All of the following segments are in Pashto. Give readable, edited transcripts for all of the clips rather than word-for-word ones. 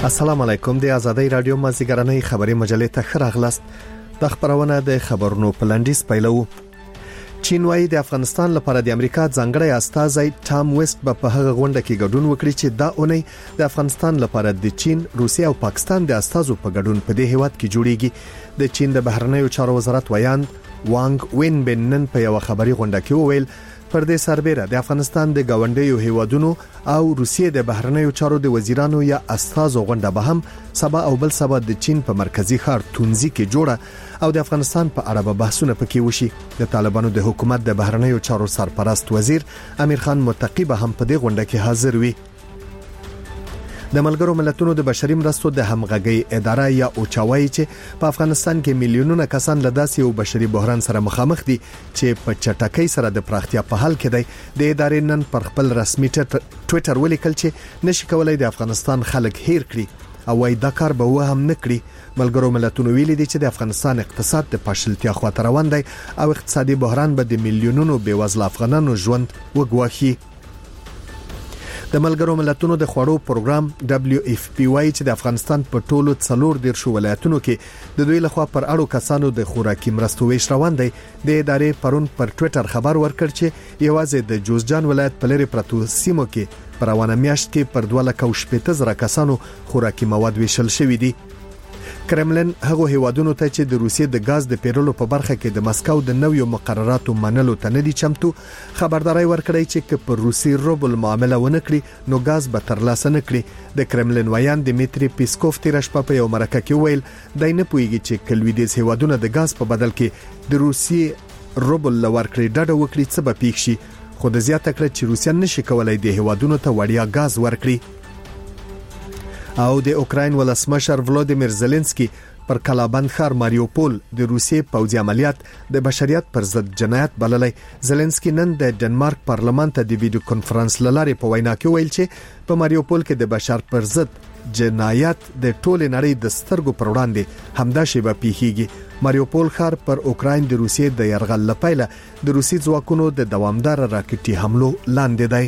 السلام علیکم. د آزادۍ رادیو مازیګرنۍ خبري مجلې ته خراغلاست. د خبرونه د خبرونو پلانډیس پیلو. چین وايي د افغانستان لپاره د امریکا ځانګړی استازی ټام ویست په هغه غونډه کې ګډون وکړي چې دا اونۍ د افغانستان لپاره د چین، روسیه او پاکستان د استازو په ګډون په دې هیواد کې جوړیږي. د چین د بهرنیو چارو وزارت ویاند وانګ وینبن نن په یو خبري غونډه کې وویل پر دې سربېره د افغانستان د گاونډیو هیوادونو او روسیې د بهرنیو چارو د وزیرانو یا استازو غونډه به هم سبا او بل سبا د چین په مرکزی ښار تونزي کې جوړه او د افغانستان په اړه به بحثونه پکې وشي. د طالبانو د حکومت د بهرنیو چارو سرپرست وزیر امیر خان متقی به هم په دې غونډه کې حاضر وي. د ملګرو ملتونو د بشري مرستو د همغږي اداره یا اوچاوي چې په افغانستان کې میلیونونه کسان له داسې یو بشري بحران سره مخامخ دي چې په چټکۍ سره د پراختیا په حال کې دی. د ادارې نن پر خپل رسمي ټوئیټر ولیکل چې نشي کولای د افغانستان خلک هیر کړي او وايي دا کار به و هم نکړي. ملګرو ملتونو ویلي دي چې د افغانستان اقتصاد د پاشلتیا خواته روان دی او اقتصادي بحران به د میلیونونو بیوزله افغانانو ژوند وګواښي. د ملګرو ملتونو د خوړو پروګرام WFP وايي چې د افغانستان په ټولو 14 ولایتونو کې د دوی لخوا پر اړو کسانو د خوراکي مرستو ویش روان دی. د ادارې پرون پر ټوئیټر خبر ورکړ چې یوازې د جوزجان ولایت په لري پرتو سیمو کې پر روانه میاشت کې پر 2,80,000 کسانو خوراکي مواد ویشل شوې دي. کرملن هغه هیوادونو ته چې د روسیې د غاز د پیرلو په برخه کې د مسکو د نویو مقرراتو منلو ته نه دي چمتو خبرداري ورکړی چې په روسي روبل معامله ونه کړي نو غاز به ترلاسه نه کړي. د کرملن ویان دمیتری پیسکوف تیر شپه په یو مرکه کې ویل دای نه پويږي چې کلویدیز هیوادونه د غاز په بدل کې د روسي روبل لور کړی ډډه وکړي څه به پیښ شي. خو د زیاته کړ چې روسیا نشي کولای د هیوادونو ته وړیا غاز ورکړي. او د اوکراین ولسمشر ولودیمیر زيلنسکي پر کلابند ښار ماریوپول د روسیې پوځي عملیات د بشریت پر ضد جنایت بللی. زيلنسکي نن د ډنمارک پارلمان ته د ویډیو کانفرنس لارې په وینا کې ویل چې په ماریوپول کې د بشر پر ضد جنایت د ټوله نړۍ د سترګو پر وړاندې همدا شی به پیښیږي. ماریوپول ښار پر اوکراین د روسیې د يرغل لپاره د روسي ځواکونو د دوامدار راکټي حملو لاندې دی.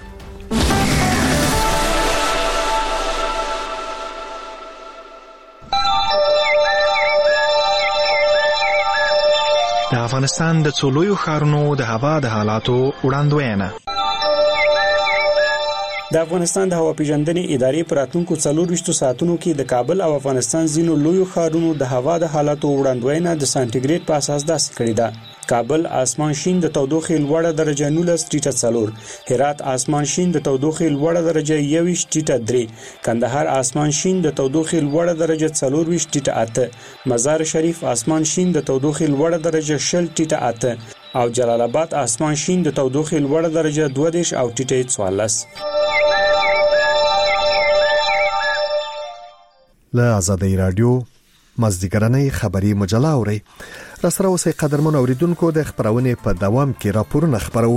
د افغانستان د څولویو ښارونو د هوا د حالاتو وړاندوینه. د افغانستان د هوا پیژندنې ادارې پر راتلونکو 24 ساعتونو کې د کابل او افغانستان ځینو لویو ښارونو د هوا د حالاتو وړاندوینه د سانتیګریډ په اساس داسې کړې ده. کابل آسمان شین د تودوخې لوړه درجه 19.4، هرات آسمان شین د تودوخې لوړه درجه 21.3، کندهار آسمان شین د تودوخې لوړه درجه 24.8، مزار شریف آسمان شین د تودوخې لوړه درجه 20.8 او جلال آباد آسمان شین د تودوخې لوړه درجه 2.44. له آزادۍ رادیو مازدیګرنۍ خبري مجله اوري. راسره اوسې قدرمن اوریدونکو د خبرونه په دوام کې راپورونه خبرو.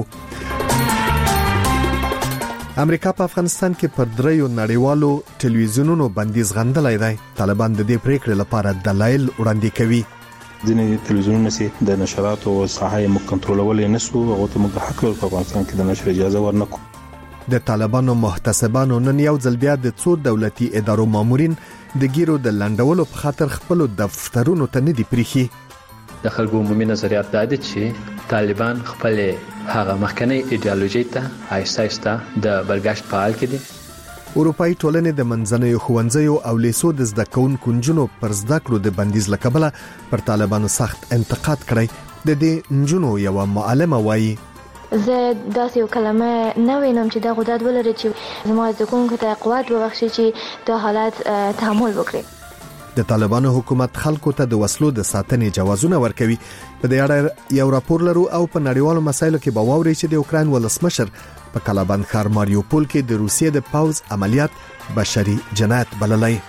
امریکا په افغانستان کې پر 3 نړیوالو ټلویزیونونو بندیز غندلای دی. طالبان د دې پریکړې لپاره دلایل وړاندې کوي. ځینې ټلویزیونونه چې د نشراتو او ساحه مو کنټرولول نه سو او ته موږ حق لرو په افغانستان کې د نشر اجازه ورنکو. د طالبانو محتسبانو نن یو ځل بیا د څو دولتي ادارو مامورین د ګیرو د لنډولو په خاطر خپل دفترونو ته نه دی پریخي. د خلکو عمومي نظریات دا دي چې طالبان خپل هغه مخکنی ایدئولوژي ته آیسته د برګشت فعال کړي. اروپאי ټولنې د منځنیو ښوونځیو او لیسو د زده کوونکو نجونو پر زده کړو د بندیز لکبله پر طالبانو سخت انتقاد کړی. د دې نجونو یو معلمه وایي زه داسې یو کلمه نه وینم چې دا غوډات ولري چې زما د کوم ته قوت وبخشي چې دا حالت تحمل وکړي. د طالبانو حکومت خلکو ته د وسلو د ساتنې جوازونه ورکوي. په دې اړه یو راپور لرو او په نړیوالو مسایلو کې به واوري چې د اوکراین ولسمشر په کلابند ښار ماریوپول کې د روسیې د پوځ عملیات بشري جنایت بللی.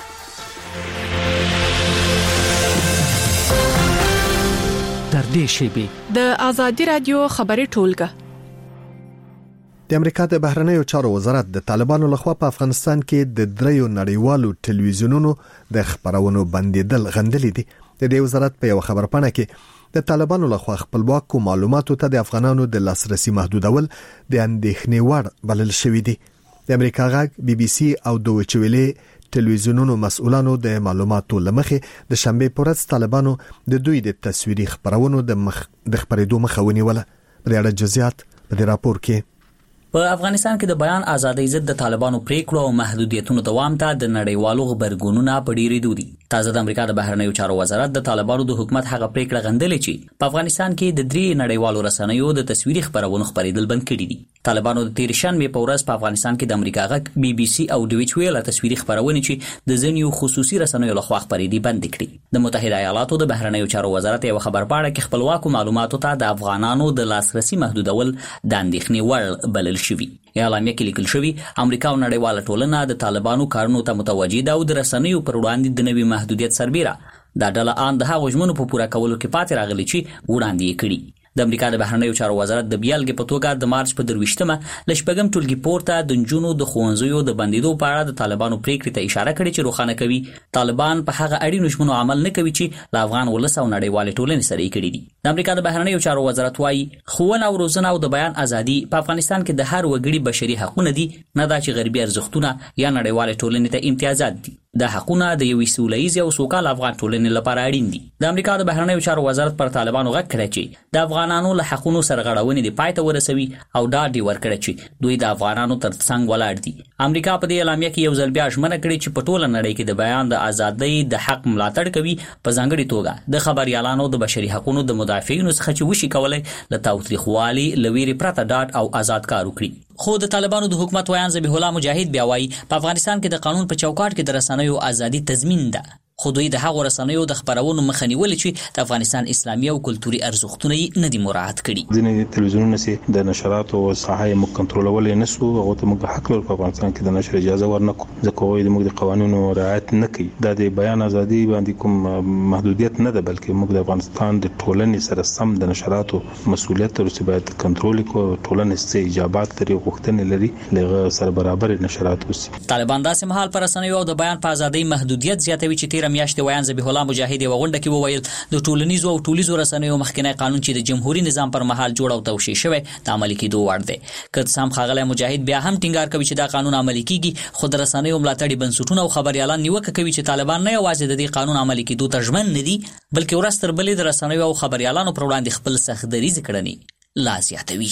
د آزادۍ رادیو خبري ټولګه. د امریکا د بهرنیو چارو وزارت د طالبانو لخوا په افغانستان کې د 3 نړیوالو ټلویزیونونو د خبرونو بندیدل غندلې دي. د دې وزارت په یو خبرپاڼه کې د طالبانو لخوا خپلواکو معلوماتو ته د افغانانو د لاسرسي محدودول د اندېښنې وړ بلل شوې دي. د امریکا غږ، بي بي سي او دویچ ویلې ټلویزیونونو مسؤلانو د معلوماتو لمخې د شنبه په ورځ طالبانو د دوی د تصویري خبرونو د خبرېدو مخه ونیوله. په اړه جزئیات په دې راپور کې. په افغانستان کې د بیان ازادۍ ضد د طالبانو پریکړو او محدودیتونو دوام ته د نړیوالو خبرګونونو په ډیرېدو دي. تازه د امریکا د بهرنیو چارو وزارت د طالبانو د حکومت هغه پریکړه غندلې چې په افغانستان کې د 3 نړیوالو رسنیو د تصویري خبرونو خبرېدل بند کړي دي. طالبانو د 13 شنبه په ورځ په افغانستان کې د امریکا غږ BBC او ډویچ ویل تصویري خبرونه چې د ځینو خصوصي رسنیو لخوا خبرېدي بند کړي. د متحده ایالاتو د بهرنیو چارو وزارت یو خبرپاڼه کې خپلواکو معلوماتو ته د افغانانو د لاسرسي محدودول د اندېښنې وړ بلل شوی. اعلامیه کې لیکل شوی امریکا او نړیواله ټولنه د طالبانو کارونو ته متوجه ده او د رسنیو پر وړاندې د نوي محدودیت سربېره دا ډله ان د هغو ژمنو په پوره کولو کې پاتې راغلي چې وړاندې یې کړي. د امریکا د بهرنیو چارو وزارت د بیلګې په توګه د مارچ په 23مه لشپږم ټولګي پورته د جنونو د خوندزیو د بندیدو په اړه د طالبانو پریکړې ته اشاره کړې چې روښانه کوي طالبان په هغه اړینو ژمنو عمل نه کوي چې د افغان ولس او نړیوال ټولنې سره یې کړې دي. د امریکا د بهرنیو چارو وزارت وايي ښوونه او روزنه او د بیان ازادي په افغانستان کې د هر وګړي بشري حقونه دي، نه دا چې غربي ارزښتونه یا نړیوال ټولنې ته امتیازات دي. دا حقونه د یوې سولهییزې او سوکاله افغان ټولنې لپاره اړین دي. د امریکا د بهرنیو چارو وزارت پر طالبانو غږ کړی چې د افغانانو له حقونو سرغړونې د پای ته ورسوي او ډاډ یې ورکړی چې دوی د افغانانو تر څنګ ولاړ دي. امریکا په دې اعلامیه کې یو ځل بیا ژمنه کړې چې په ټوله نړۍ کې د بیان د ازادۍ د حق ملاتړ کوي، په ځانګړي توګه د خبريالانو د بشري حقوقو د مدافعینو څخه چې وشي کولای له تاوتریخوالي لویری پرته ډاډ او آزاد کار وکړي. خو د طالبانو د حکومت ویان ذبیح الله مجاهد بیا وایي په افغانستان کې د قانون په چوکاټ کې د رسنیو ازادي تضمین ده، خو دوی د هغو رسنیو د خبرونو مخه نیولې چې د افغانستان اسلامي او کلتوري ارزښتونه یې نه دي مراعات کړي. ځینې تلویزیونونه چې د نشراتو او ساحه موږ کنټرولولای نه سو، هغه ته موږ حق لرو په افغانستان کې د نشر اجازه ورنکو، ځکه وایي موږ د قوانینو رعایت نه کوي. دا د بیان ازادي باندې کوم محدودیت نه ده، بلکې موږ د افغانستان د ټولنې سره سم د نشراتو مسؤلیت ورته باید کنټرول کړو. ټولنې څه ایجابات لري، غوښتنې لري، لږه سره برابر نشرات وسی. طالبان داسې مهال پر رسنیو او د بیان په ازادۍ محدودیت زیاتوي چې 13 میاشتې ویان ذبیح الله مجاهد یو غونډه کې وویل د ټولنیزو او ټولیزو رسنیو مخکنی قانون چې د جمهوریت نظام پر مهال جوړ او توشیح شوی د عملي کېدو وړ دی. که سم ښاغلی مجاهد بیا هم ټینګار کوي چې دا قانون عملي کیږي، خو د رسنیو ملاتړي بنسټونه او خبريالان نیوکه کوي چې طالبان نه یوازې د دې قانون عملي کېدو ته ژمن نه دي، بلکې ورځ تر بلې د رسنیو او خبريالانو پر وړاندې خپل سخت دریځ کړنې لا زیاتوي.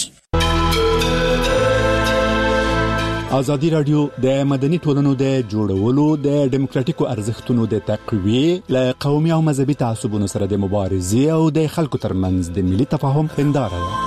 ازادي رادیو د مدني ټولنو د جوړولو د ډیموکراتیکو ارزښتونو د تقویې له قومي او مذهبي تعصبونو سره د مبارزې او د خلکو ترمنځ د ملي تفاهم هنداره ده.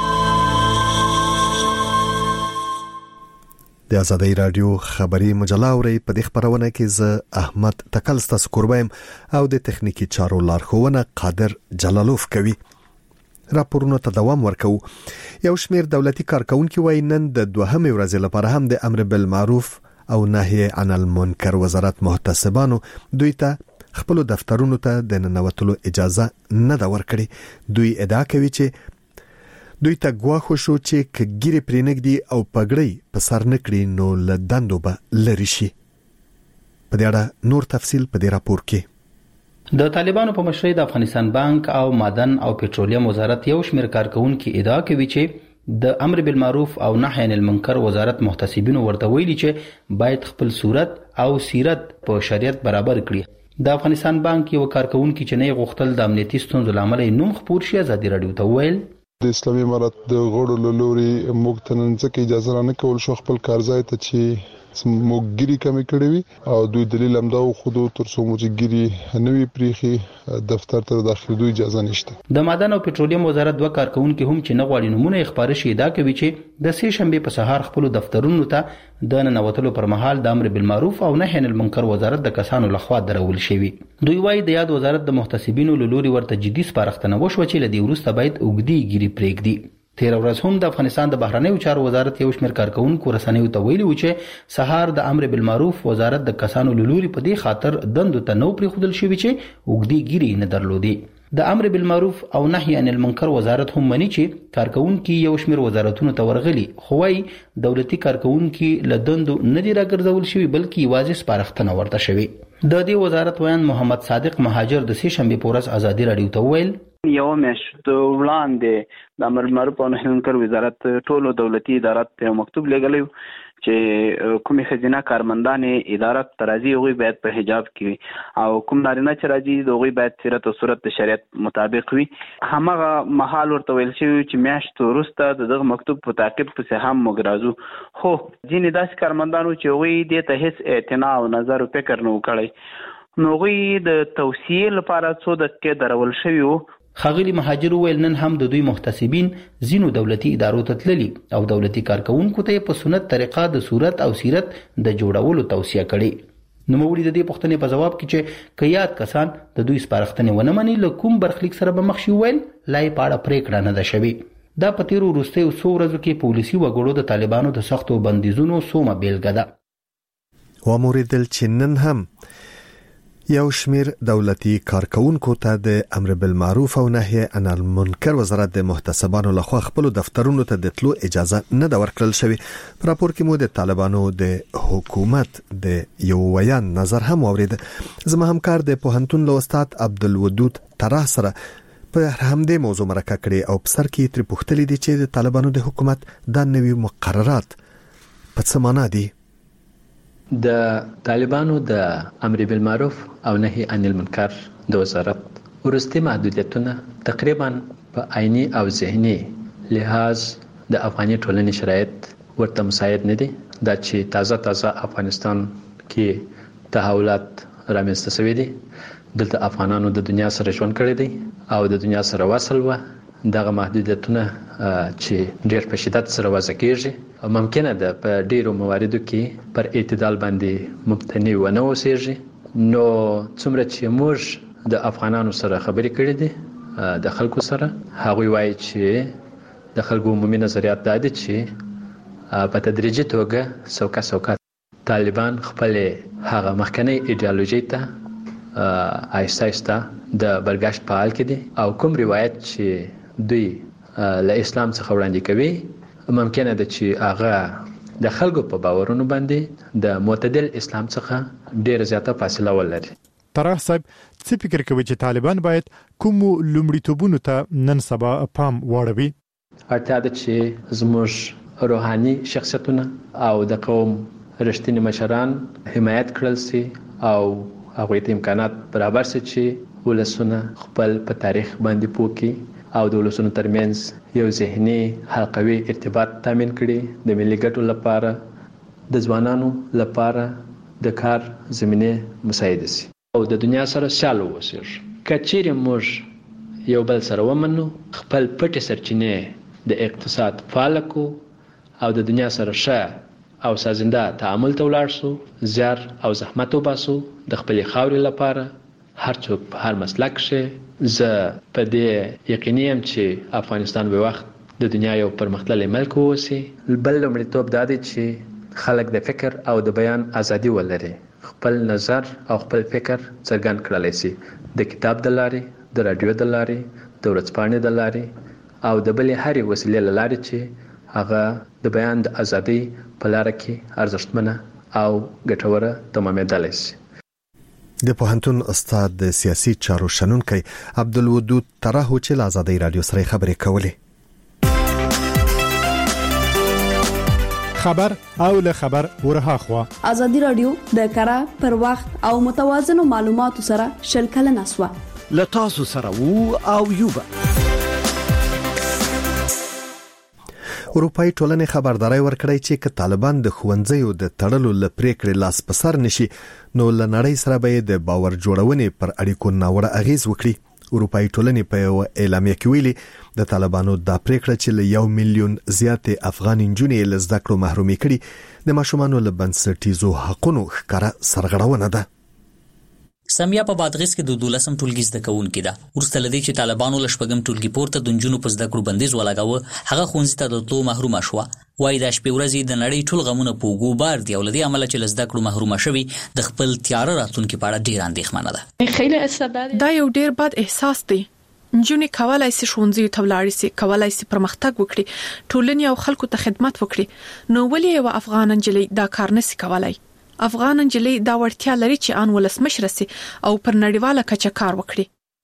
د ازادي رادیو خبري مجله اوري په دې خبرونه کې ز احمد تکل ستاسو قربایم او د تخنیکی چارو لارښوونه قادر جلالوف کوي. راپورونو ته دوام ورکو. یو شمیر دولتي کارکونکو وایي نن د دوهمې ورځې لپاره هم د امر بالمعروف او نهي عن المنکر وزارت محتسبانو دوی ته خپل دفترونو ته د ننوتلو اجازه نه دا ورکړي. دوی ادعا کوي چې دوی ته غواخو شو چې کګيري پرینګدي او پګړی په سر نکړي نو لدندو به لری شي. په دې اړه نور تفصیل په دې راپور کې. د طالبانو په مشرۍ د افغانستان بانک او معدن او پټرولیم وزارت یو شمېر کارکونکو ادعا کوي چې د امر بالمعروف او نهي عن المنکر وزارت محتسبینو ورته ویلي چې باید خپل صورت او سیرت په شریعت برابر کړي. د افغانستان بانک یو کارکونکو چې نه غوښتل د امنیتي ستونزو لامل نوم خپور شي ازادي رادیو ته ویل د اسلامي امارات د غړو لوري موږ ته نن ځکه اجازه نه کول شو خپل کارځای ته چې موګری کمی کړی وي او دوی دلیل هم دا خو تر څو موګری نوې پریخي دفتر ته داخلو اجازه نشته. د معدن او پټرولیم وزارت دوه کارکونکو هم چې نه غواړي نمونه ښکار شي دا کوي چې د سه شنبه په سهار خپل دفترونو ته د ننوتلو پر مهال د امر بالمعروف او نهي عن المنکر وزارت د کسانو لخوا درول شوی. دوی وايي د یاد وزارت د محتسبینو لوري ورته جدي سپارښتنه وشو چې لدی ورسته باید اوګدي ګيري پرېږدي. تیر ورځ هم د افغانستان د بهرنیو چارو وزارت یو شمېر کارکونکو رسنیو ته ویلي و چې سهار د امر بالمعروف وزارت د کسانو لوري په دې خاطر دندو ته نو پرېښودل شوی چې اوګدي ګيري نه درلودي. د امر بالمعروف او نهي عن المنکر وزارت هم مني چې کارکونکو یو شمېر وزارتونو ته ورغلي، خو وايي دولتي کارکونکو له دندو نه دي راګرځول شوی بلکې یوازې سپارښتنه ورته شوی. د دې وزارت ویان محمد صادق مهاجر د سه شنبه په ورځ ازادي رادیو ته ویل یو میاشت وړاندې د امر بالمعروف او نهي عن المنکر وزارت ټولو دولتي ادارات ته مکتوب لګلی چې کومې ښځینه کارمندانې اداره ته راځي هغوی باید په حجاب کې وي او کوم نارینه چې راځي د هغوی باید سیرت او صورت د شریعت مطابق وي. همغه مهال ورته ویل شوي چې میاشت وروسته د دغه مکتوب په تعقیب پسې هم موږ راځو. خو ځینې داسې کارمندانو چې هغوی دې ته هېڅ اعتنا او نظر او فکر نه و کړی نو هغوی د توصیې لپاره څو دقیقې درول شوي وو. ښاغلي مهاجر وویل نن هم د دوی محتسبین ځینو دولتي ادارو ته تللي او دولتي کارکونکو ته په سنت طریقه د صورت او سیرت د جوړولو توصیه کړې. نوموړي د دې پوښتنې په جواب کې چې که یاد کسان د دوی سپارښتنې ونه مني له کوم برخلیک سره به مخ شي ویل لا یې په اړه پرېکړه نه ده شوې. دا په تیرو وروستیو څو ورځو کې پولیسي وګړو د طالبانو د سختو بندیزونو څومره بیلګه ده. وموریدل چې نن هم یو شمیر دولتي کارکونکو ته د امر بالمعروف او نهي عن المنکر وزارت د محتسبانو لخوا خپل دفترونو ته د تلو اجازه نه د ورکړل شوی. په راپور کې مو د طالبانو د حکومت د یو ویان نظر هم اورید. زما همکار د پوهنتون له استاد عبدالودود طرح سره په همدې موضوع مرکه کړې او په سر کې تر پوښتلې دي چې د طالبانو د حکومت د نوي مقررات په څه معنا دي. د طالبانو د امر بالمعروف او نهي عن المنکر د وزارت ورستي محدودیتونه تقریبا په عیني او ذهني لحاظ د افغاني ټولنې شرایط ورته مساعد نه دي. دا چې تازه افغانستان کې تحولات رامنځته شوي دي. دلته افغانانو د دنیا سره ژوند کړی دی او د دنیا سره وصل و. دغه محدودیتونه چې ډېر په شدت سره وضع کېږي ممکنه ده په ډېرو مواردو کې پر اعتدال باندې مبتني ونه اوسېږي. نو څومره چې موږ د افغانانو سره خبرې کړې دي د خلکو سره هغوی وایي چې د خلکو عمومي نظریات دا دي چې په تدریجي توګه څوکه طالبان خپل هغه مخکنی ایډیالوژي ته آهسته د برګشت په حال کې دي او کوم روایت چې دوی له اسلام څخه وړاندې کوي ممکنه ده چې هغه د خلکو په باورونو باندې د معتدل اسلام څخه ډیره زیاته فاصله ولري. طرح صاحب څه فکر کوي چې طالبان باید کوم لومړیتوبونو ته نن سبا پام واړوي؟ اړتیا ده چې زموږ روحاني شخصیتونه او د قوم رښتینی مشران حمایت کړل سي او هغوی ته امکانات برابر سي چې ولسونه خپل په تاریخ باندې پوه کړي او د ولسونو ترمنځ یو ذهني حلقوي ارتباط تامین کړي د ملي ګټو لپاره د ځوانانو لپاره د کار زمینه مساعد سي او د دنیا سره سیال ووسیږي. که چیرې موږ یو بل سره ومنو خپل پټې سرچینې د اقتصاد فعال کو او د دنیا سره ښه او سازنده تعامل ته ولاړ سو زیار او زحمت وباسو د خپلې خاورې لپاره هر څوک په هر مسلک کې زه په دې یقیني یم چې افغانستان به وخت د دنیا یو پرمختللی ملک ووسي. بل لومړیتوب دا دی چې خلک د فکر او د بیان ازادي ولري خپل نظر او خپل فکر څرګند کړلی سي د کتاب د لارې د رادیو د لارې د ورځپاڼې د لارې او د بلې هرې وسیلې له لارې چې هغه د بیان د ازادۍ په لاره کې ارزښتمنه او ګټوره تمامېدلی سي. د پوهنتون استاد د سیاسي چارو شنونکی عبدالودود طرح چې له آزادۍ رادیو سره خبرې کولې. خبر او له خبر ورها خوا آزادۍ رادیو د کره پر وخت او متوازن معلوماتو سره شلکل نسوه له تاسو سره وو او یوبا. اروپای ټولنې خبرداري ورکړی چې که طالبان د ښوونځیو د تړلو لپریکړې لاس په سر نشي نو له نړۍ سره به د باور جوړونې پر اړیکو ناوړه اغیز وکړي. اروپای ټولنې په یو اعلامیه کې ویلي د طالبانو دا پریکړه چې له 1 میلیون زیات افغان نجونې له زده کړو محرومي کړي د ماشومانو له بنسټیزو حقوقو ښکاره سرغړونه ده. سمیا په بادغیس کې د 12م ټولګي زده کوونکې ده. ورسته لدی چې طالبانو له شپږم ټولګي پورته د نجونو په زده کړو بندیز ولګاوه هغه ښوونځي ته د تلو محرومه شوه. وایي د شپې ورځې د نړۍ ټول غمونه په اوږو بار دي او له دې امله چې له زده کړو محرومه شوي د خپل تیاره راتلونکي په اړه ډېره اندېښمنه ده. دا یو ډېر بد احساس دی. نجونې کولای شي ښوونځیو ته ولاړې شي، کولای شي پرمختګ وکړي، ټولنې او خلکو ته خدمت وکړي. نو ولې یو افغان نجلۍ دا کار نشي کولای؟ افغان نجلۍ دا وړتیا لري چې ان ولسمشر سي او پر نړیواله کچه کار وکړي.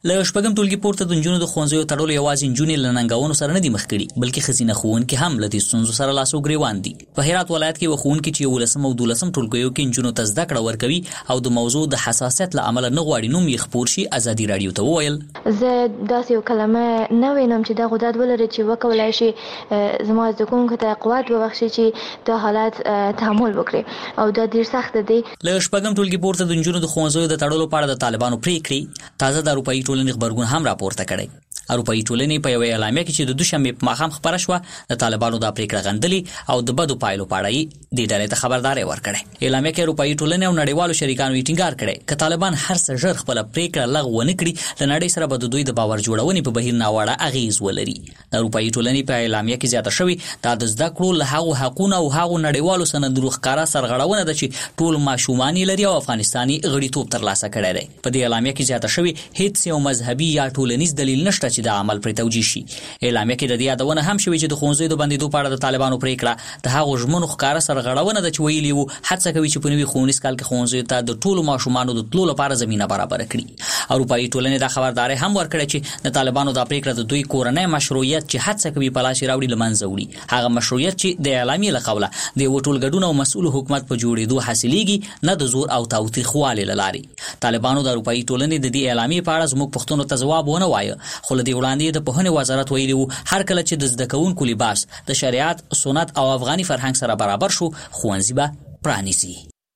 له شپږم ټولګي پورته د نجونو د ښوونځیو تړلو یوازې نجونې له ننګونو سره نه دي مخ کړي بلکې ښځینه ښوونکي هم له دې ستونزو سره لاس او ګریوان دي. په هرات ولایت کې ښوونکي چې 11 او 12 ټولګیو کې نجونو ته زده کړه ورکوي او د موضوع د حساسیت له امله نه غواړي نوم یې خپور شي ازادي رادیو ته وویل زه داسې یو کلمه نه وینم چې دا غوډات ولري چې وکولای شي زما زده کوونکو ته قوت وبخښي چې دا حالت تحمل وکړي او دا ډیر سخت دی. له شپږم ټولګي پورته د نجونو د ښوونځیو د تړلو په اړه د طالبانو پریکړې تازه د اروپایي ټولنې خبرګون هم راپورته کړی. اروپایي ټولنې په یوه اعلامیه کې چې د دوشنبه په ماښام خبره شوه د طالبانو د پریکړه غندلې او د بدو پایلو په اړه د ډلې ته خبرداري ورکړه. اعلامیه کې اروپایي ټولنې او نړیوالو شریکانو یې ټینګار کړی چې طالبان هر څه ژر خپل پریکړه لغوه نه کړي د نړۍ سره به د دوی د باور جوړونې په بهیر ناوړه اغیز ولري. د اروپایي ټولنې په اعلامیه کې زیاته شوی د زده کړو له هغو حقوقو او هغو نړیوالو سندونو ښکارا سرغړونه ده چې ټول ماشومان لري او افغانستاني غړیتوب ترلاسه کړی دی. په دې اعلامیه کې زیاته شوی هیڅ یو مذهبي یا ټولنیز دلیل نشته چې د عمل پر توجیه شي. اعلامیه کې د دې یادونه هم شوی چې د ښوونځیو د بندیدو په اړه د طالبانو پریکړه د هغو ژمنو ښکارا سرغړونه ده چې ویلي وو هڅه کوي چې په نوي ښوونیز کال کې ښوونځیو ته د ټولو ماشومانو د تلو لپاره زمينه برابر کړي. اروپایي ټولنې دا خبرداري هم ورکړه چې د طالبانو د پریکړه د دوی کورنۍ مشروعیت چې هڅه کوي په لاس راوړي لمنځه وړي. هغه مشروعیت چې د اعلامیه له قوله د وټولګډون او مسؤل حکومت په جوړېدو حاصلېږي نه د زور او تاوتریخوالي لاري. طالبانو د اروپایي ټولنې د دې اعلامیه په اړه زموږ پښتنو ته ځواب ونه وایه خو له دې وړاندې د پوهنې وزارت ویلي وو هر کله چې د زده کوونکو لباس د شریعت سنت او افغاني فرهنګ سره برابر شو ښوونځي به پرانیزي.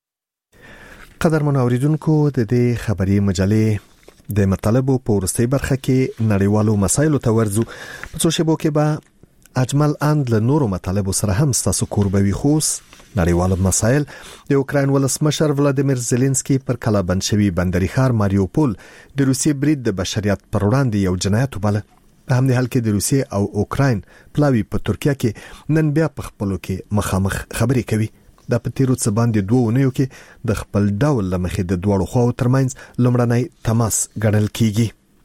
قدرمن اوریدونکو د دې خبري مجلې د مطالبو په ورستۍ برخه کې نړیوالو مسایلو ته ورځو. په څو شیبو کې به اجمل اند له نورو مطالبو سره هم ستاسو کوربوي خوس نړیوال مسایل د اوکراین ولسمشر ولادیمیر زيلنسکي پر کلابند شوی بندري ښار ماریوپول د روسي برید د بشریت پر وړاندې یو جنایت وباله. په همدې حال کې د روسي او اوکراین پلاوی په ترکیه کې نن بیا په خپلو کې مخامخ خبرې کوي. دا په تیرو څه باندې 2 اونیو کې د خپل ډول لمخې د دوړو خواو ترمنځ لمړنۍ تماس ګڼل کیږي.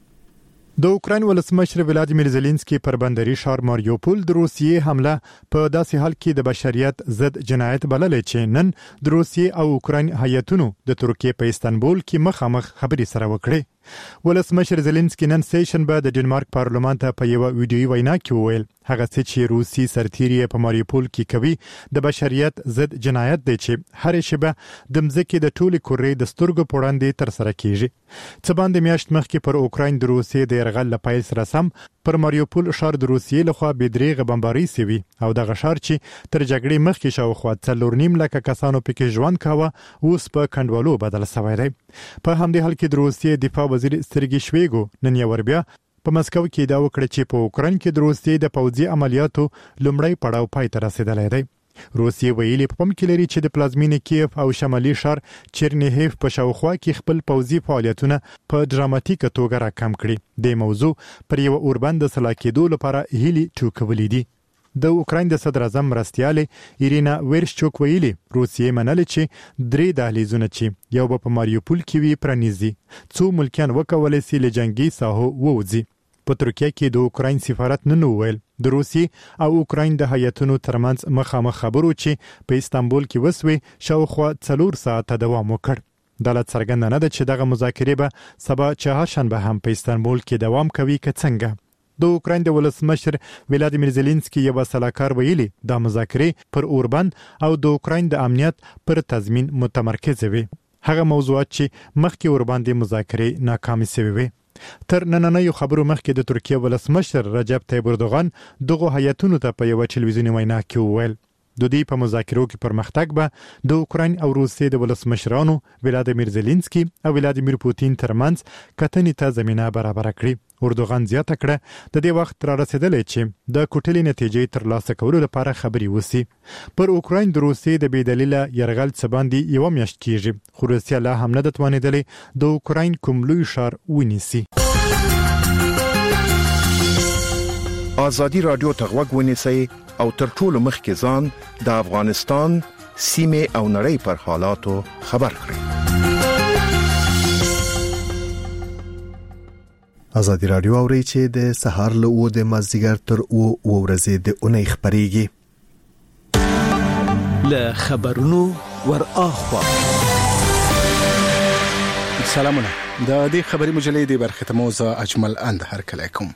د اوکراین ولسمشر ولادیمیر زيلنسکي پر بندري ښار ماریوپول د روسیې حمله په داسې حال کې د بشریت ضد جنایت بللې چې نن د روسیې او اوکراین هیاتونو د ترکیه په استانبول کې مخامخ خبرې سره وکړې. ولسمشر زيلنسکي نن سیشنبه د ډنمارک پارلمان ته په یو ویډیوي وینا کې وویل هغه څه چې روسي سرتیري په ماریوپول کې کوي د بشریت ضد جنایت دی چې هر شبه د مځکې د ټولي کورې د سترګو په وړاندې تر سره کیږي. څه باندې میاشت مخکې پر اوکراین د روسیې د يرغل لپاره سره سم پر ماریوپول ښار د روسیې لخوا بېدریغه بمباري سوي او دغه ښار چې تر جګړې مخکې شاوخوا 4.5 لک کسانو پکې ژوند کاوه اوس په کندوالو بدل شوی دی. په همدې حال کې د روسیې دفاع وزیر سرګي شویګو نن یو بیا په مسکو کې دا وکړه چې په اوکراین کې د روسیې د پوځي عملیاتو لومړی پړاو پای ته رسیدلی دی. روسیې ویلي په پام کې لري چې د پلازمینې کیف او شمالي ښار چرنیهیف په شاوخوا کې خپل پوځي فعالیتونه په ډراماتیکه توګه راکم کړي. د موضوع پر یو اوربند د سلا کېدو لپاره هیلي ټوکولې دي. د اوکراین د صدر اعظم مرستیاله ایرینا ویرشچوک ویلي روسیې منل چې 3 دهلیزونه چې یو په ماریوپول کې وی پرانیزي څو ملکیان وکولای شي له جنگي ساحو ووځي. په ترکیه کې د اوکراین سفارت نن وویل د روسي او اوکراین د هیاتونو ترمنځ مخامخ خبرو چې په استانبول کې وسوي شاوخوا 4 ساعته دوام وکړ. د لا څرګنده نه ده چې دغه مذاکرې به سبا چهارشنبه هم په استانبول کې دوام کوي که څنګه. د اوکراین د ولسمشر ولادیمیر زيلنسکي یو سلاکار ویلي د مذاکرې پر اوربند او د اوکراین د امنیت پر تضمین متمرکز وي. هغه موضوعات چې مخکې اوربند مذاکرې ناکامې شوي وي. تر نننیو خبرو مخکې د ترکیه ولسمشر رجب طیب اردوغان دغه هیاتونو ته په یو ټلویزیوني وینا کې وویل د دې په مذاکرو کې پرمختګ به د اوکراین او روسیې د ولسمشرانو ولادیمیر زيلنسکي او ولادیمیر پوتین ترمنځ کتنې ته زمينه برابر کړي. اردوغان زیاته کړه د دې وخت را رسیدلی چې د کوټلې نتیجې ترلاسه کولو لپاره خبرې وسی. پر اوکراین د روسیې د بېدلیله يرغل څه باندې یو میاشت کیږي خو روسیه لا هم نه توانیدلې د اوکراین کوم لوی ښار ونیسي. آزادی رادیو ته غوږ ونیسئ او تر ټولو مخکې ځان د افغانستان سیمه او نړۍ پر حالاتو خبر کړئ. آزادی رادیو اوري چې د سهار له 9 د مازیګر تر 9 ورځې د اونۍ خبريږي. له خبرونو ور اخوا سلامونه د دې خبري مجلې د برخه تموزه اجمل اند هر کله کوم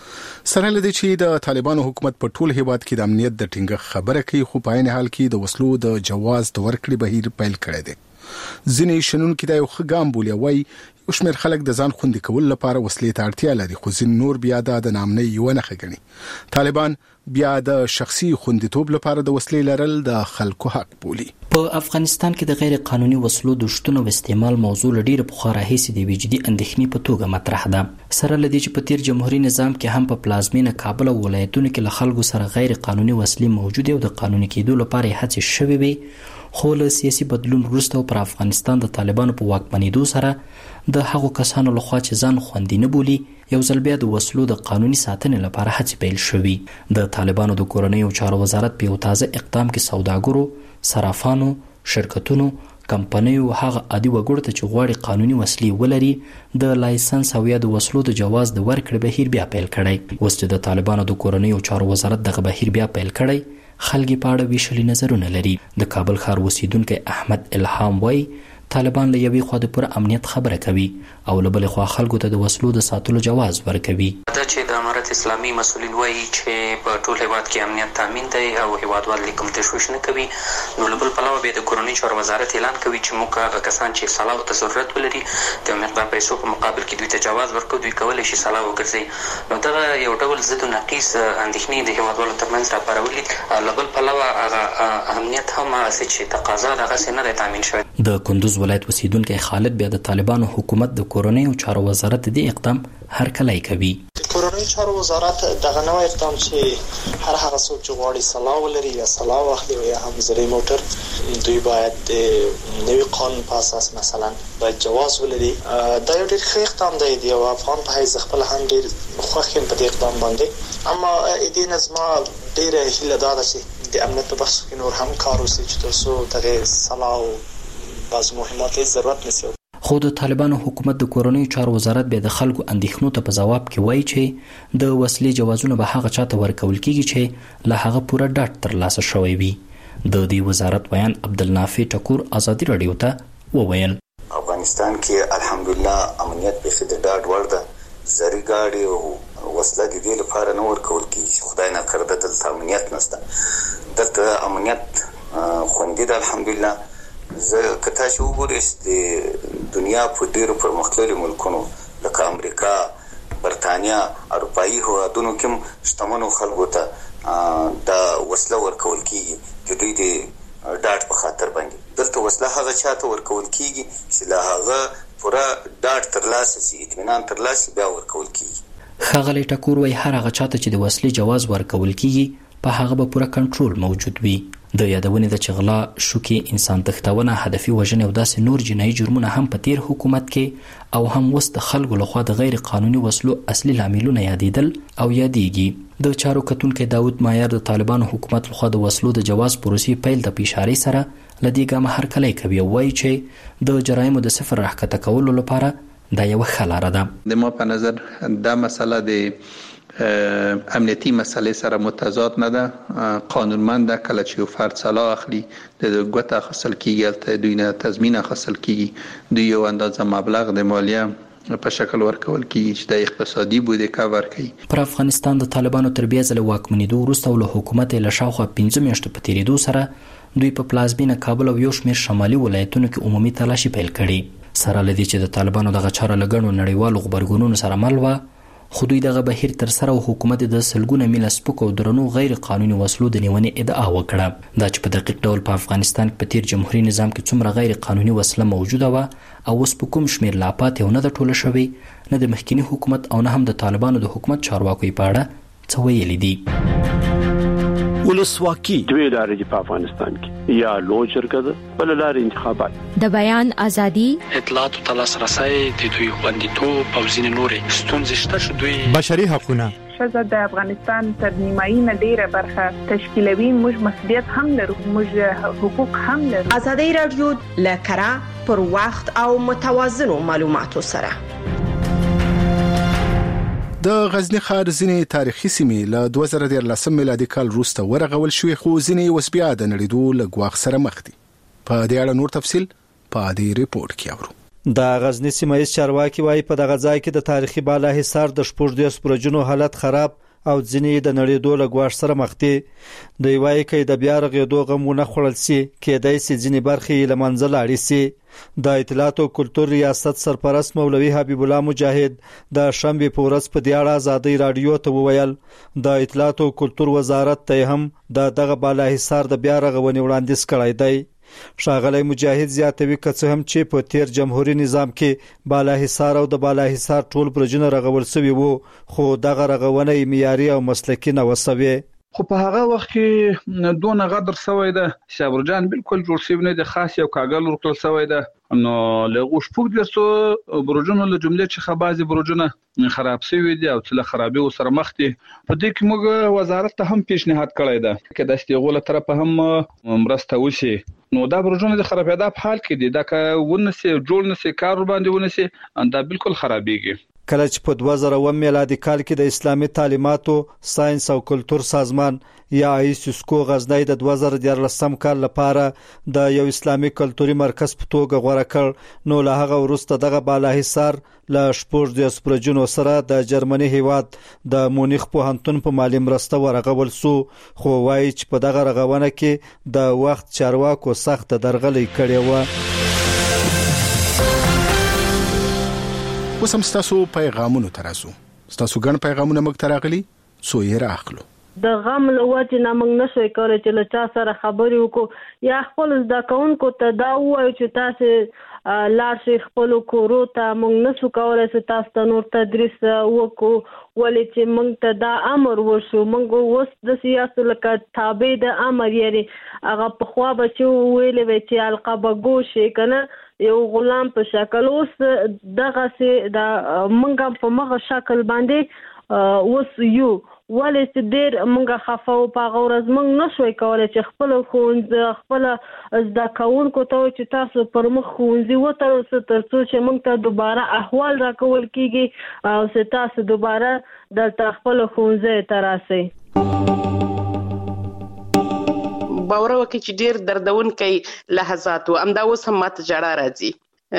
سره لدی چې د طالبانو حکومت په ټول هیواد کې د امنیت د ټینګه خبره کوي خو په عین حال کې د وسلو د جواز د ورکړې بهیر پیل کړی دی ځینې شنونکو دا یو ښه بولی وای یو شمېر خلک د ځان خوندي کول لپاره وسلې ته اړتیا لري خو ځین نور بیا د نامنۍ یو نه خګني طالبان بیا د شخصي خوندیتوب لپاره د وسلې لرل د خلکو حق بولي په افغانستان کې د غیر قانوني وسلو د شتون او استعمال موضوع لډیره په خورا هیڅ دی وجدي اندېښنې په توګه مطرح ده سره لدی چې په تیر جمهوریت نظام کې هم په پلازمینه کابل او ولایتونو کې له خلکو سره غیر قانوني وسلې موجود او د قانوني کېدو لپاره هڅې شوې وي خو له سیاسي بدلون وروسته پر افغانستان د طالبانو په واکمنېدو سره د هغو کسانو لخوا چې ځان خوندي نه بولي یو ځل بیا د وسلو د قانوني ساتنې لپاره هڅې پیل شوې د طالبانو د کورنیو چارو وزارت په یو تازه اقدام کې سوداګرو صرافانو شرکتونو کمپنیو هغه عادي وګړو ته چې غواړي قانوني وسلې ولري د لایسنس او یا د وسلو د جواز د ورکړې بهیر بیا پیل کړی اوس چې د طالبانو د کورنیو چارو وزارت دغه بهیر بیا پیل کړی خلګي په اړه ویشلي نظرونه لري د کابل ښار اوسیدونکو احمد الهام وای طالبان له یوې خوا د پوره امنیت خبره کوي او له بلې خوا خلکو ته د وسلو د ساتلو جواز ورکوي دا چې د امارت اسلامي مسؤلین وایي چې په ټول هیواد کې امنیت تامین دی او هیوادوال لیکم تشویش نه کوي نو له بل پلوه بیا د کورنۍ چارو وزارت اعلان کوي چې موږ هغه کسان چې سلاو ته ضرورت ولري د مقدار پیسو په مقابل کې دوی ته جواز ورکړو دوی کولی شي سلاو وګرځي نو دغه یو ډول ضد و نقیض اندېښنې د هیوادوالو ترمنځ راپارولي له بل پلوه هغه امنیت هم هغسې چې تقاضا د هغسې نه دی تامین شوی د کندوز ولایت اوسیدونکی خالد بیا د طالبانو حکومت د کورنیو چارو وزارت د اقدام هرکلی کوي کورنیو چارو وزارت دغه نوې اقدام چې هر هغه څوک چې غواړي سلاو ولري یا سلاو واخلي او یا هم زری موټر دوی باید د نوي قانون په اساس مثلا باید جواز ولري دا یو ډېر ښه اقدام دی د افغان په حیث خپل هم ډېر خوښ یم په دې اقدام باندې اما دې نظم ډېر هیله ده چې د امنیت په بخش کې نور هم کار وشي چې تاسو دغه سلاو باز مهمات ضرورت نشي خو د طالبانو حکومت د کورنیو چارو وزارت به د خلکو اندېښنو ته په جواب کې وایي چې د وسلې جوازونه به هغه چاته ورکول کیږي چې له هغه پوره ډاټ ترلاسه شوی وي د دې وزارت بیان عبدالنافع ټکور ازادي رادیو ته وویل افغانستان کې الحمدلله امنیت به د ډاټ ورده زری گاډي او وسله د دې لپاره نه ورکول کیږي خدای نه کړه دلته امنیت نشته دلته امنیت خوندي ده الحمدلله زه که تاسو وګورئ د دنیا په ډیرو پرمختللو ملکونو لکه امریکا برتانیا اروپایي هیوادونو کې شتمنو خلکو ته د وسله ورکول کیږي چې دوی د ډاټ په خاطر باندې دلته وسله هغه چاته ورکول کیږي چې له هغه پوره ډاټ ترلاسه شي اطمینان ترلاسه بیا ورکول کیږي ښاغلی ټکور وایي هر هغه چاته چې د وسلې جواز ورکول کیږي په هغه به پوره کنټرول موجود وي د یادونې د چغلا شوکي انسان تختونه هدفي وژنې او داسې نور جنایي جرمونه هم په تیر حکومت کې او هم وسط خلکو لخوا د غیر قانوني وسلو اصلي لاملونه یادېدل او یادېږي د چارو کتونکو داود مایر د طالبانو حکومت لخوا د وسلو د جواز پروسې پیل د اشارې سره لدی ګام هرکلی کوي وایي چې د جرایمو د صفر راښکته کولو لپاره دا یو ښه لاره ده د ما په نظر دا مسله د امنیتی مسئله سره متضاد نه ده قانونمند ده کله چې یو فرد سلاح اخلي د ګوت اخیستل کیږي ته دوی نه تضمین اخیستل کیږي دوی یو اندازه مبلغ د مالیه په شکل ورکول کیږي چې د اقتصادي بودیجه ورکوي پر افغانستان د طالبانو تربیه ځله واکمنېدو وروسته له حکومت له شاوخوا 15 میاشتو په تیریدو سره دوی په پلازمینه کابل او یو شمېر شمالي ولایتونو کې عمومي تلاشي پیل کړي سره لدی چې د طالبانو دغه چاره لګڼو نړیوالو خبرګونونو سره مل و خو دوی دغه بهیر تر سره او حکومت د سلګونه میله سپکو او درنو غیر قانوني وسلو د نیونې ادعا وکړه دا چې په دقیق ډول په افغانستان کې په تیر جمهوریت نظام کې څومره غیر قانوني وسله موجوده و او اوس په کوم شمېر لا پاتې او نه د ټوله شوی نه د مخکینی حکومت او نه هم د طالبانو د حکومت چارواکو په اړه څه ویلي دي ولسواکي دوی لارې په افغانستان کې یا لوی جرګه ده بل لارې انتخابات د بیان ازادي اطلاعات او لاسرسي د دوی خوندیتوب او ځینې نورې ستونزې شته چې دوی بشري حقوقونه ښځه د افغانستان تر نیمایي نه ډیره برخه تشکیلوي موږ مسؤلیت هم لرو موږ حقوق هم لرو ازادي رادیو لکرا پر وخت او متوازنو معلوماتو سره د غزنی ښار ځینې تاریخي سیمې له 2013 میلادي کال وروسته ورغول شوې خو ځینې اوس بیا د نړیدو له ګواښ سره مخ دي په دې اړه نور تفصیل په دې ریپورت کې اورو د غزنی سیمه ییز چارواکي وايي په دغه ځای کې د تاریخي بالا حصار د 14 برجونو حالت خراب او ځینې د نړیدو له ګواښ سره مخ دي. دوی وايي چې د بیا رغېدو غم ونه خوړل سي کېدای سي ځینې برخې له منځه لاړې سي. د اطلاعات او کلتور ریاست سرپرست مولوي حبیب الله مجاهد د شنبه په ورځ په دې اړه آزادۍ رادیو ته وویل د اطلاعات او کلتور وزارت ته هم دغه بالا حصار د بیا رغونې وړاندیز کړی دی. ښاغلی مجاهد زیاتوي که څه هم چې په تیر جمهوریت نظام کې بالا حصار او د بالا حصار ټول برجونه رغول شوي وو خو دغه رغونه معیاري او مسلکي نه وسوي. خو په هغه وخت کې دونه غدر شوی ده چې برجان بالکل جوړ شوی نه دي، خاص یو کاغل ورکړل شوی ده. نو له غوښپوک درسو برجونو له جملې چې خبازي برجونه خراب شوی دي او چې له خرابي سره مخ دي. په دې کې موږ وزارت ته هم پیشنهاد کړی ده چې د استغول طرف هم مرسته وشي. نو دا برجونه د خرابېدا په حال کې دي، دا که ونسي جوړ نسي کار باندې ونسي دا بالکل خرابېږي. کله چې په 2000 میلادي کال کې د اسلامي تعلیماتو ساينس او کلتور سازمان یا ایسوسکو غزنی د 2014 کال لپاره د یو اسلامي کلتوري مرکز په توګه غوړه کړ، نو له هغه وروسته دغه بالا حصار له 14 برجونو سره د جرمني هیواد د مونیخ پوهنتون په مالی مرسته ورغول سو، خو وايي چې په دغه رغونه کې د وخت چارواکو سخت درغلي کړې و. اوس هم ستاسو پیغامونو ترازو ستاسو ګڼ پیغامونه موږ تراغلي څو یې راخلو. د غم له وجې نه موږ نشوي کولی چې له چا سره خبرې وکړو یا خپل زده کوونکو ته دا ووایو چې تاسې لاړ شئ خپلو کورو ته. موږ نشو کولی چې تاسو ته نور تدریس وکړو ولې چې موږ ته دا امر وشو. موږ اوس داسې یاستو لکه تابع د امر، یعنې هغه پخوا به چې ویلې وی چې القبه ګوشې که نه یو غلام په شکل، اوس دغسې د موږ په مغه شکل باندې اوس یو ولې چې ډېر موږ خفه وو په هغه ورځ. موږ نشوی کولی چې خپله ښوونځي خپله زده کوونکو ته وایو چې تاسو پر مخ ښوونځي وتړئ تر څو چې موږ ته دوباره احوال راکول کېږي او چې تاسو دوباره دلته خپلو ښوونځیو ته راسئ. باور وکړئ چې ډېر دردونکی لحظات و، همدا اوس هم ماته ژړا راځي.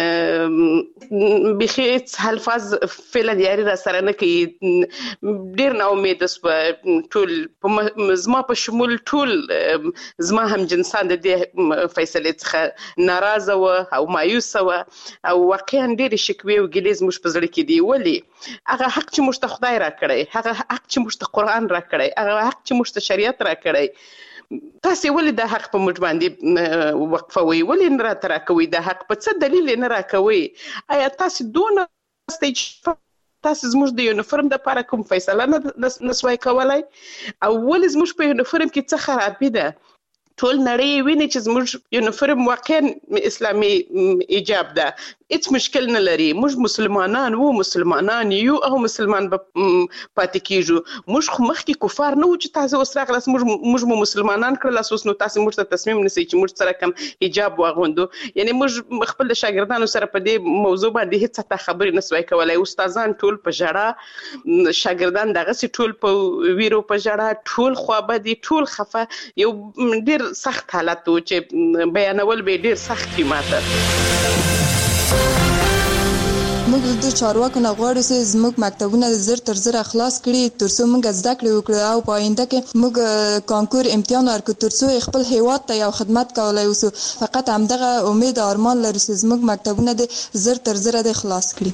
بخي الفاظ فعلا یاري را سره نه کوي. ډېر نا امید سوه ټول زما په شمول ټول زما هم جنسان د دې فیصلې څخه ناراضه وه او مایوسه وه او واقعا ډېرې شکوې او ګیلې زموږ په زړه کې دي. ولې هغه حق چې موږ ته خدای را کړی، هغه حق چې موږ ته قرآن را کړی، هغه حق چې موږ ته شریعت را کړی، تاسې ولې دا حق په موږ باندې وقفوئ؟ ولې نه راته راکوئ دا حق؟ په څه دلیل یې نه راکوئ؟ آیا تاسې دونه ستئ چې تاسې زموږ د یونیفورم دپاره کوم فیصله نه سوای کولی؟ او ولې زموږ په یونیفورم کې څه خرابي ده؟ ټول نړۍ ویني چې زموږ یونیفورم واقعا اسلامي ایجاب ده، هیڅ مشکل نه لري. موږ مسلمانان وو، مسلمانان یو او مسلمان به پاتې کیږو. موږ خو مخکې کفار نه وو چې تاسو اوس راغلاست موږ مو مسلمانان کړل، اوس نو تاسو موږ ته تصمیم نیسئ چې موږ سره کوم حجاب واغوندو. یعنی موږ خپل شاګردانو سره په دې موضوع باندې هیڅ څه خبرې نه سوای کولای. استادان ټول په ژړا، شاګردان دغسې ټول په ویرو په ژړا، ټول خوابدي، ټول خفه. یو ډېر سخت حالت و چې بیانول به ډېر سخت وي ماته. موږ د چارواکو نه غواړو چې زموږ مکتبونه زر تر زر خلاص کړي ترڅو موږ زده کړې وکړو او په آینده کې موږ کانکور امتحان ورکړو ترڅو خپل هیواد ته یو خدمت کولای وسو. فقط همدغه امید او ارمان لرو چې زموږ مکتبونه د زر تر زر خلاص کړي.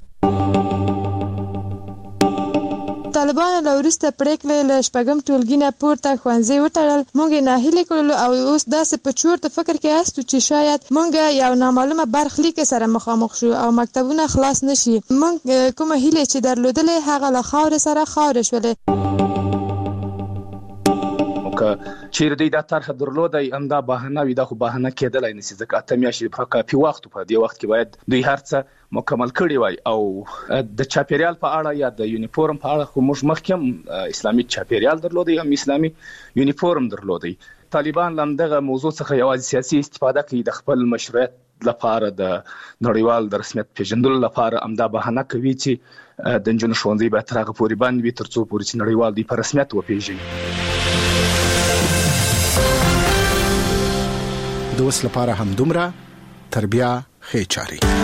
طالبانو له وروسته پریکړې له شپږم ټولګي نه پورته ښوونځي وتړل. موږ یې ناهیلي کړلو او اوس داسې په چورت فکر کې یاستو چې شاید موږ یو نامعلومه برخلیک سره مخامخ شو او مکتبونه خلاص نشي. موږ کومه هیله چې درلودلې هغه له خاورې سره خاورې شولې. که چیرې دوی دا طرح درلودی همدا بهانه وي، دا خو بهانه کېدلی نشي ځکه 8 میاشتې په کافي وخت په دې وخت کې باید دوی هر څه مکمل کړي وای. او د چاپیریال په اړه یا د یونیفورم په اړه خو موږ مخکې هم اسلامي چاپیریال درلودی، هم اسلامي یونیفورم درلودی. طالبان لمدغه موضوع څخه یوازې سیاسي استفاده کوي، د خپل مشروعیت لپاره د نړیوال د رسمیت پیژندلو لپاره همدا بهانه کوي چې د نجونو ښوونځي باید تر هغه پورې بند وي تر څو پورې چې نړیوال دوی په رسمیت وپیژني. د اوس لپاره هم دومره. تر بیا ښې چارې.